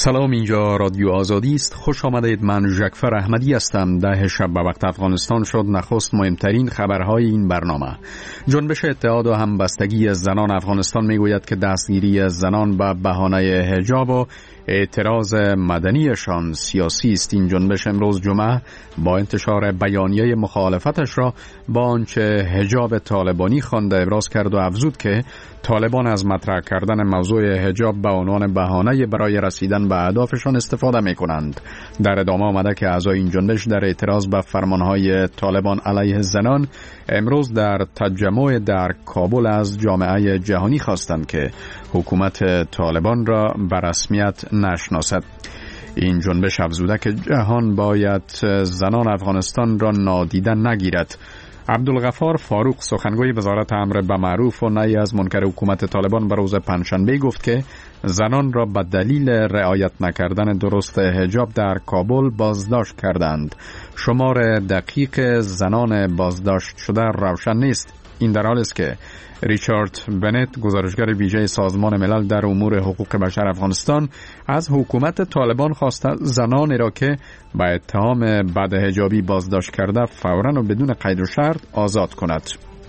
سلام، اینجا رادیو آزادی است. خوش آمدید. من ژکفر احمدی هستم. 10 شب به وقت افغانستان شد. نخست مهمترین خبرهای این برنامه. جنبش اتحاد و همبستگی زنان افغانستان میگوید که دستگیری زنان به بهانه حجاب و اعتراض مدنیشان سیاسی است. این جنبش امروز جمعه با انتشار بیانیه مخالفتش را با آنچه حجاب طالبانی خوانده ابراز کرد و افزود که طالبان از مطرح کردن موضوع حجاب به عنوان بهانه برای رسیدن به اهدافشان استفاده می کنند. در ادامه آمده که اعضای این جنبش در اعتراض به فرمانهای طالبان علیه زنان امروز در تجمع در کابل از جامعه جهانی خواستند که حکومت طالبان را به رسمیت نشناسد. این جنبش افزوده که جهان باید زنان افغانستان را نادیده نگیرد. عبدالغفار فاروق، سخنگوی وزارت امر به معروف و نهی از منکر حکومت طالبان، به روز پنجشنبه گفت که زنان را به دلیل رعایت نکردن درست حجاب در کابل بازداشت کردند. شمار دقیق زنان بازداشت شده روشن نیست. این در حالی است که ریچارد بنت، گزارشگر ویژه سازمان ملل در امور حقوق بشر افغانستان، از حکومت طالبان خواسته زنانی را که به اتهام بدحجابی بازداشت کرده فوراً و بدون قید و شرط آزاد کند.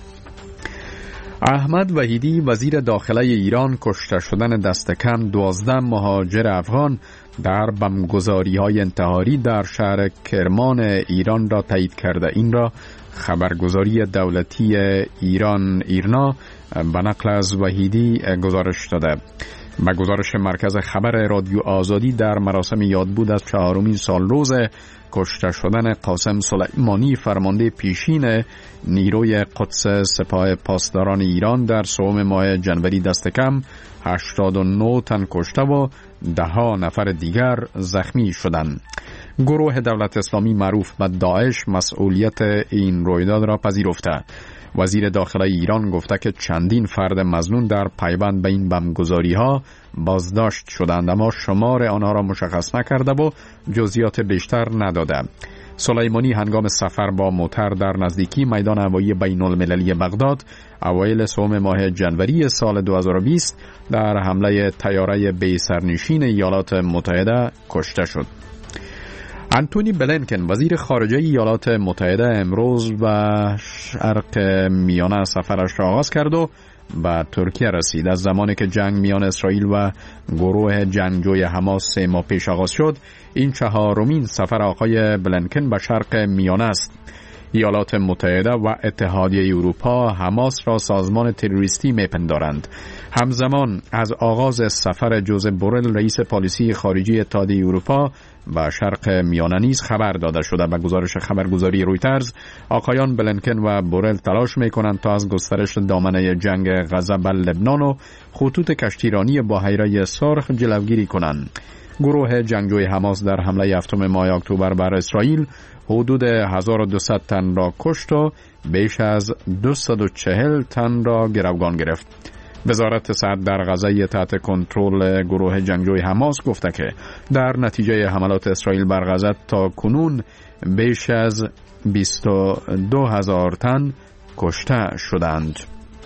احمد وحیدی، وزیر داخله ایران، کشته شدن دست کم 12 مهاجر افغان در بمبگذاری‌های انتحاری در شهر کرمان ایران را تایید کرده. این را خبرگزاری دولتی ایران ایرنا به نقل از وحیدی گزارش داده. به گزارش مرکز خبر رادیو آزادی، در مراسم یادبود از 4مین سالروز کشته شدن قاسم سلیمانی، فرمانده پیشین نیروی قدس سپاه پاسداران ایران، در سوم ماه جنوری دست کم 89 تن کشته و 10 نفر دیگر زخمی شدند. گروه دولت اسلامی معروف به داعش مسئولیت این رویداد را پذیرفته. وزیر داخله ایران گفته که چندین فرد مظنون در پیوند به این بمبگذاری‌ها بازداشت شدند، اما شمار آنها را مشخص نکرده و جزئیات بیشتر نداده. سلیمانی هنگام سفر با موتر در نزدیکی میدان هوایی بین المللی بغداد اوایل سوم ماه جنوری سال 2020 در حمله طیاره بی سرنشین ایالات متحده کشته شد. انتونی بلینکن، وزیر خارجه ایالات متحده، امروز به شرق میانه سفرش را آغاز کرد و به ترکیه رسید. از زمانی که جنگ میان اسرائیل و گروه جنگجوی حماس 3 ماه پیش آغاز شد، این 4مین سفر آقای بلینکن به شرق میانه است. ایالات متحده و اتحادیه اروپا حماس را سازمان تروریستی میپندارند. همزمان از آغاز سفر جوزپ بورل، رئیس پالیسی خارجی اتحادیه اروپا، به شرق میانه نیز خبر داده شده. به گزارش خبرگزاری رویترز، آقایان بلینکن و بورل تلاش میکنند تا از گسترش دامنه جنگ غزه بر لبنان و خطوط کشتیرانی بحیره سرخ جلوگیری کنند. گروه جنگجوی حماس در حمله 7 ماه اکتبر بر اسرائیل حدود 1200 تن را کشت و بیش از 240 تن را گروگان گرفت. وزارت صحت در غزه تحت کنترل گروه جنگجوی حماس گفته که در نتیجه حملات اسرائیل بر غزه تا کنون بیش از 22,000 تن کشته شدند.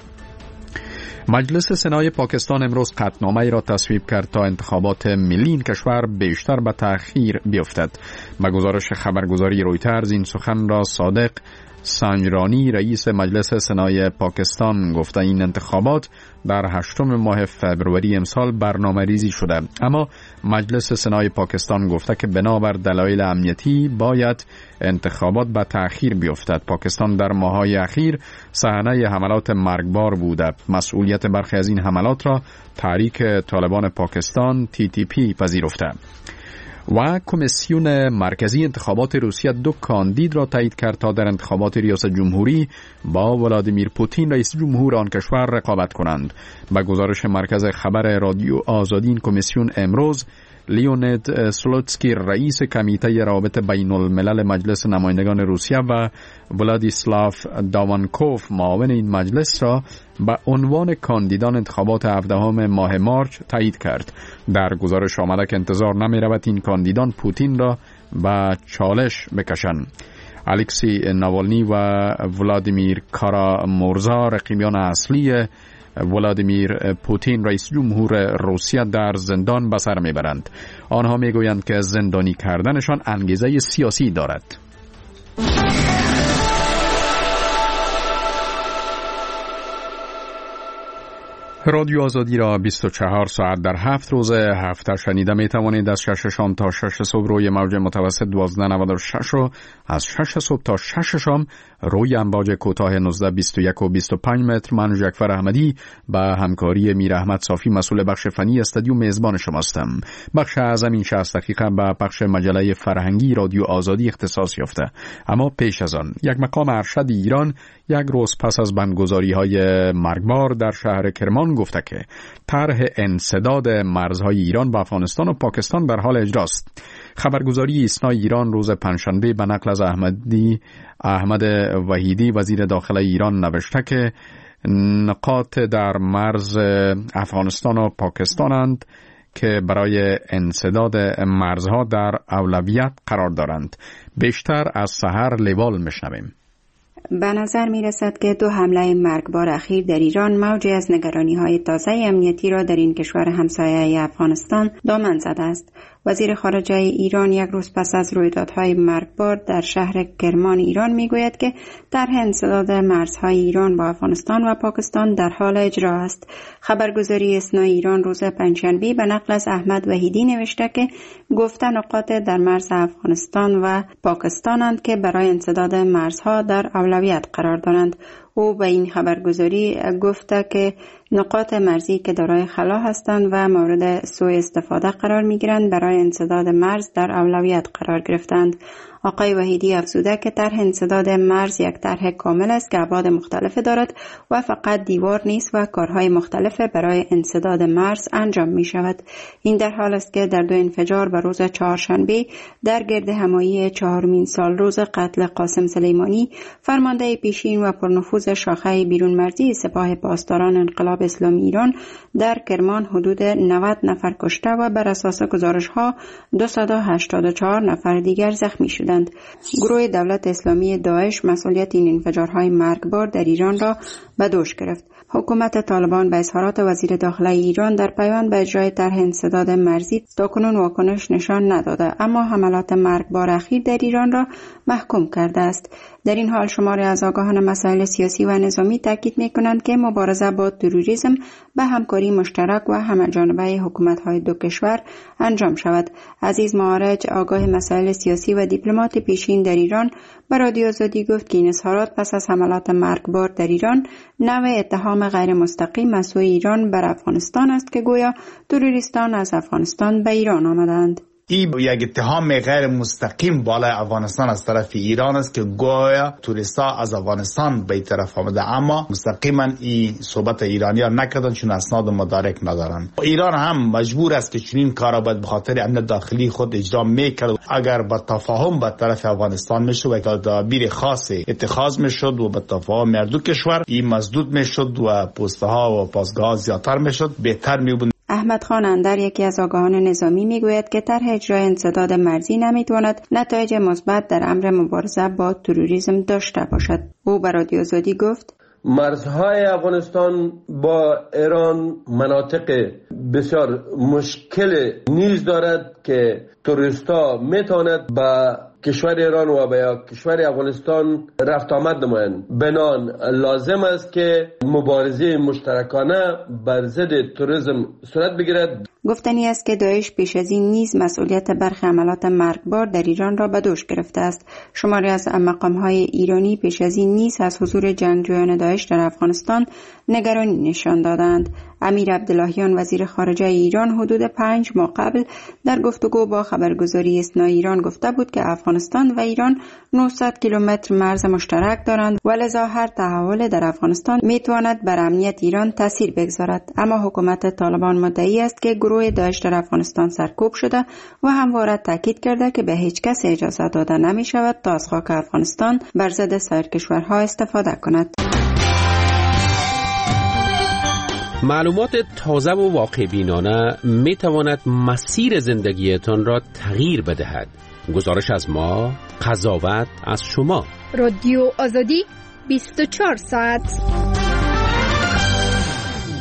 مجلس سنای پاکستان امروز قطعنامه‌ای را تصویب کرد تا انتخابات ملی این کشور بیشتر به تأخیر بیفتد. به گزارش خبرگزاری رویترز، این سخن را صادق سنجرانی، رئیس مجلس سنای پاکستان، گفته این انتخابات در 8 ماه فوریه امسال برنامه ریزی شده، اما مجلس سنای پاکستان گفته که بنابر دلایل امنیتی باید انتخابات به تأخیر بیفتد. پاکستان در ماه‌های اخیر صحنه حملات مرگبار بوده. مسئولیت برخی از این حملات را تحریک طالبان پاکستان TTP پذیرفته. و کمیسیون مرکزی انتخابات روسیه 2 کاندید را تایید کرد تا در انتخابات ریاست جمهوری با ولادیمیر پوتین رئیس جمهور آن کشور رقابت کنند. به گزارش مرکز خبر رادیو آزادی، این کمیسیون امروز لیونید سلوتسکی، رئیس کمیته روابط بین الملل مجلس نمایندگان روسیه، و ولادیسلاف داوانکوف، معاون این مجلس، را به عنوان کاندیدان انتخابات 17 ماه مارچ تایید کرد. در گزارش آمده که انتظار نمی رود این کاندیدان پوتین را به چالش بکشند. الکسی ناوالنی و ولادیمیر کارامورزا، رقیبان اصلی ولادیمیر پوتین رئیس جمهور روسیه در زندان به سر میبرند. آنها میگویند که زندانی کردنشان انگیزه سیاسی دارد. رادیو آزادی را 24 ساعت در 7 روز هفته شنیده می توانید. از 6 شام تا 6 صبح روی موج متوسط 1296 و از 6 صبح تا 6 شام روی امواج کوتاه 1921 و 25 متر. من جعفر احمدی با همکاری میر احمد صافی مسئول بخش فنی استودیو میزبان شماستم. بخش اعظم این 60 دقیقه به بخش مجله فرهنگی رادیو آزادی اختصاص یافته. اما پیش از آن یک مقام ارشد ایران یک روز پس از بمبگذاری‌های مرگبار در شهر کرمان گفته که طرح انسداد مرزهای ایران با افغانستان و پاکستان در حال اجراست. خبرگزاری ایسنا ایران روز پنجشنبه به نقل از احمد وحیدی وزیر داخله ایران نوشته که نقاط در مرز افغانستان و پاکستانند که برای انسداد مرزها در اولویت قرار دارند. بیشتر از سحر لیوال میشنویم. به نظر می رسد که 2 حمله مرگبار اخیر در ایران موجی از نگرانی‌های تازه امنیتی را در این کشور همسایه افغانستان دامن زده است. وزیر خارجه ایران یک روز پس از رویدادهای مرگبار در شهر کرمان ایران میگوید که طرح انسداد مرزهای ایران با افغانستان و پاکستان در حال اجرا است. خبرگزاری اسنا ایران روز پنجشنبه به نقل از احمد وحیدی نوشته که گفته نقاط در مرز افغانستان و پاکستانند که برای انسداد مرزها در اولویت قرار دارند. او به این خبرگزاری گفته که نقاط مرزی که دارای خلا هستند و مورد سوء استفاده قرار می‌گیرند برای انسداد مرز در اولویت قرار گرفتند. آقای وحیدی افزوده که طرح انسداد مرز یک طرح کامل است که ابعاد مختلف دارد و فقط دیوار نیست و کارهای مختلف برای انسداد مرز انجام می شود. این در حال است که در 2 انفجار به روز چهارشنبه در گرد همایی 4مین سال روز قتل قاسم سلیمانی فرمانده پیشین و پرنفوذ شاخه بیرون مرزی سپاه پاسداران انقلاب اسلامی ایران در کرمان حدود 90 نفر کشته و بر اساس گزارش‌ها 284 نفر دیگر زخمی شدند. گروه دولت اسلامی داعش مسئولیت این انفجارهای مرگبار در ایران را به دوش گرفت. حکومت طالبان به اظهارات وزیر داخله ایران در پیوند به اجرای طرح انسداد مرزی تاکنون واکنش نشان نداده، اما حملات مرگبار اخیر در ایران را محکوم کرده است. در این حال شماری از آگاهان مسائل سیاسی و نظامی تاکید می‌کنند که مبارزه با تروریسم به همکاری مشترک و همه‌جانبه حکومت‌های دو کشور انجام شود. عزیز معارج آگاه مسائل سیاسی و دیپلمات پیشین در ایران به رادیو آزادی گفت که این اظهارات پس از حملات مرگبار در ایران نوع اتهام غیر مستقیم از سوی ایران بر افغانستان است که گویا تروریستان از افغانستان به ایران آمدند. این یک اتهام غیر مستقیم بالای افغانستان از طرف ایران است که گویا توریستا از افغانستان به این طرف آمده، اما مستقیما این صحبت ایرانی‌ها نکردن چون اسناد مدارک ندارن. ایران هم مجبور است که چنین کارا باید به خاطر امن داخلی خود اجرا میکرد. اگر با تفاهم به طرف افغانستان میشد و تدابیر خاصی اتخاذ میشد و به تفاهم دو کشور این مسدود میشد و پست‌ها و پاسگاه زیادتر میشد، بهتر میبود. احمد خان اندر یکی از آگاهان نظامی میگوید که طرح اجرای انسداد مرزی نمیتواند نتایج مثبت در امر مبارزه با تروریسم داشته باشد. او به رادیو آزادی گفت: مرزهای افغانستان با ایران مناطق بسیار مشکل نیز دارد که توریستا میتواند با کشور ایران و با کشور افغانستان رفت آمد نمایند. بنان لازم است که مبارزه مشترکانه بر ضد تروریسم صورت بگیرد. گفتنی است که داعش پیش از این نیز مسئولیت برخی حملات مرگبار در ایران را به دوش گرفته است. شماری از مقام‌های ایرانی پیش از این نیز از حضور جنگجویان داعش در افغانستان نگرانی نشان دادند. امیر عبداللهیان وزیر خارجه ایران حدود 5 ماه قبل در گفتگو با خبرگزاری اسنا ایران گفته بود که افغانستان و ایران 900 کیلومتر مرز مشترک دارند و لذا هر تحول در افغانستان میتواند بر امنیت ایران تاثیر بگذارد. اما حکومت طالبان مدعی است که گروه داعش در افغانستان سرکوب شده و همواره تاکید کرده که به هیچ کس اجازه داده نمی شود تا از خاک افغانستان بر ضد سایر کشورها استفاده کند. معلومات تازه و واقع بینانه می تواند مسیر زندگیتان را تغییر بدهد. گزارش از ما، قضاوت از شما. رادیو آزادی 24 ساعت.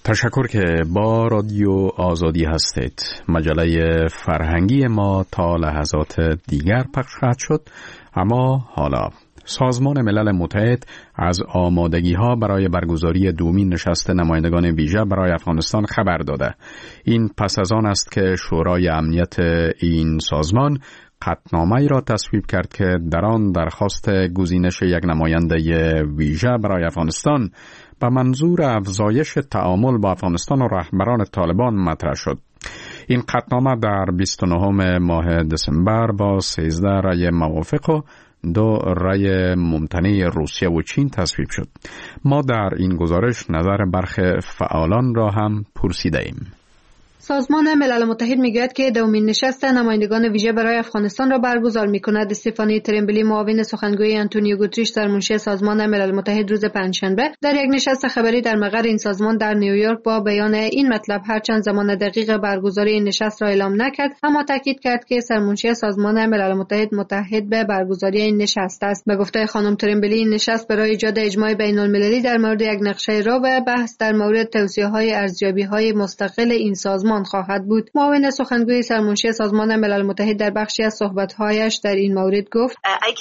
تشکر که با رادیو آزادی هستید. مجله فرهنگی ما تا لحظات دیگر پخش خواهد شد. اما حالا سازمان ملل متحد از آمادگی‌ها برای برگزاری دومین نشست نمایندگان ویژه برای افغانستان خبر داده. این پس از آن است که شورای امنیت این سازمان قطعنامه‌ای را تصویب کرد که در آن درخواست گزینش یک نماینده ویژه برای افغانستان به منظور افزایش تعامل با افغانستان و رهبران طالبان مطرح شد. این قطعنامه در 29 ماه دسامبر با 13 رأی موافق و 2 رأی ممتنع روسیه و چین تصویب شد. ما در این گزارش نظر برخی فعالان را هم پرسیده ایم. سازمان ملل متحد میگوید که دومین نشست نمایندگان ویژه برای افغانستان را برگزار میکند. استفانی ترمبلی، معاون سخنگوی آنتونیو گوتریش سرمنشی سازمان ملل متحد، روز پنجشنبه در یک نشست خبری در مقر این سازمان در نیویورک با بیان این مطلب هرچند زمان دقیق برگزاری این نشست را اعلام نکرد، اما تاکید کرد که سرمنشی سازمان ملل متحد متحد به برگزاری این نشست است. به گفته خانم ترمبلی، این نشست برای ایجاد اجماع بین‌المللی در مورد یک نقشه راه و بحث در مورد توصیه‌های ارزیابی‌های مستقل این سازمان خواهد بود. معاون سخنگوی سرمنشی سازمان ملل متحد در بخشی از صحبت‌هایش در این مورد گفت: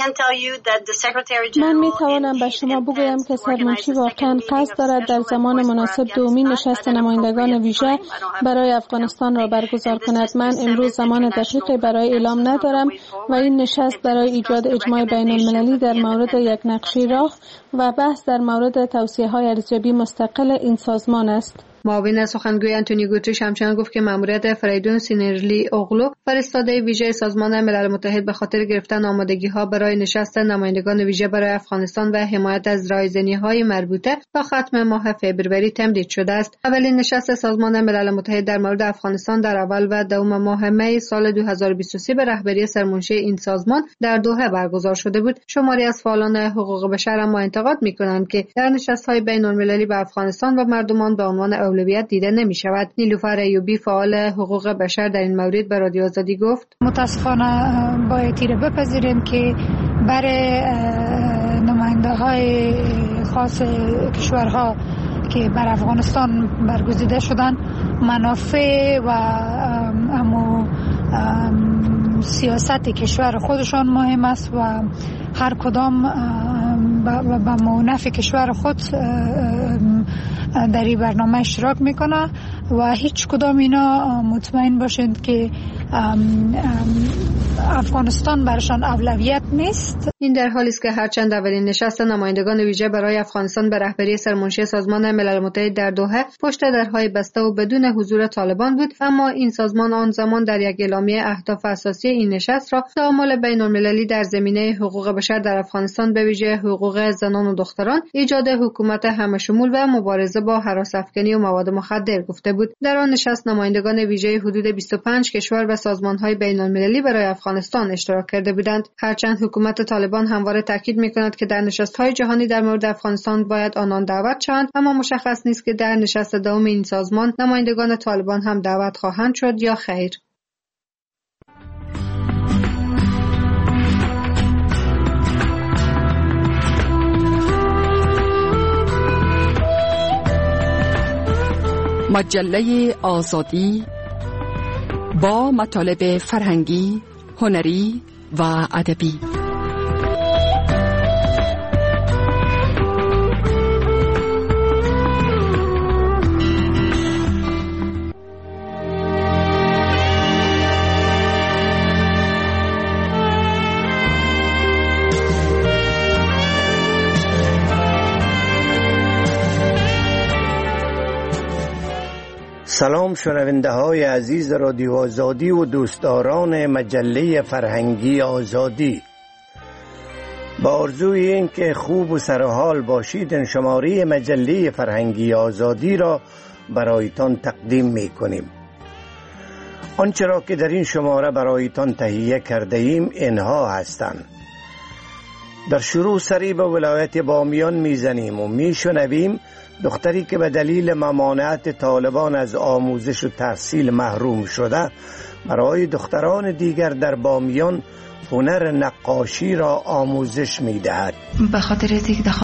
من می‌توانم به شما بگویم که سرمنشی واقعاً قصد دارد در زمان مناسب دومین نشست نمایندگان ویژه برای افغانستان را برگزار کند. من امروز زمان دقیقی برای اعلام ندارم و این نشست برای ایجاد اجماع بین‌المللی در مورد یک نقشه راه و بحث در مورد توصیه‌های ارزیابی مستقل این سازمان است. معاون سخنگوی آنتونیو گوتریش همچنین گفت که مأموریت فریدون سینرلی اوغلو، فرستاده ویژه سازمان ملل متحد، به خاطر گرفتن آمادگی‌ها برای نشست نمایندگان ویژه برای افغانستان و حمایت از رایزنی‌های مربوطه تا ختم ماه فوریه تمدید شده است. اولین نشست سازمان ملل متحد در مورد افغانستان در اول و دوم ماه می سال 2023 به رهبری سرمنشی این سازمان در دوحه برگزار شده بود. شماری از فعالان حقوق بشر اما انتقاد می‌کنند که در نشست‌های بین‌المللی به افغانستان و مردمان به عنوان اولویت دیده نمی شود. نیلوفر ایوبی، فعال حقوق بشر، در این مورد به رادیو آزادی گفت: متاسفانه باید تیر بپذیریم که برای نماینده های خاص کشورها که بر افغانستان برگزیده شدن منافع و سیاست کشور خودشان مهم است و هر کدام به منافع کشور خود در این برنامه اشتراک میکنه و هیچ کدام اینا مطمئن باشند که افغانستان برشان اولویت نیست. این در حالی است که هرچند اولین نشست نمایندگان ویژه برای افغانستان به رهبری سرمنشی سازمان ملل متحد در دوحه پشت درهای بسته و بدون حضور طالبان بود، اما این سازمان آن زمان در یک اعلامیه اهداف اساسی این نشست را تعامل بین‌المللی در زمینه حقوق بشر در افغانستان، به ویژه حقوق زنان و دختران، ایجاد حکومت همه‌شمول و مبارزه با هراس‌افکنی و مواد مخدر گفته بود. در آن نشست نمایندگان ویژه حدود 25 کشور و سازمان‌های بین‌المللی برای افغانستان اشتراک کرده بودند. هرچند حکومت طالبان همواره تاکید می‌کند که در نشست‌های جهانی در مورد افغانستان باید آنان دعوت شوند، اما مشخص نیست که در نشست دوم این سازمان نمایندگان طالبان هم دعوت خواهند شد یا خیر. مجله آزادی با مطالب فرهنگی، هنری و ادبی. سلام شنونده های عزیز رادیو آزادی و دوستداران مجله فرهنگی آزادی. با آرزوی این که خوب و سرحال باشید، شماره مجله فرهنگی آزادی را برایتان تقدیم می کنیم. آنچه را که در این شماره برایتان تهیه کرده ایم اینها هستند. در شروع سری به ولایت بامیان میزنیم و میشنویم دختری که به دلیل ممانعت طالبان از آموزش و تحصیل محروم شده برای دختران دیگر در بامیان هنر نقاشی را آموزش میدهد. به خاطر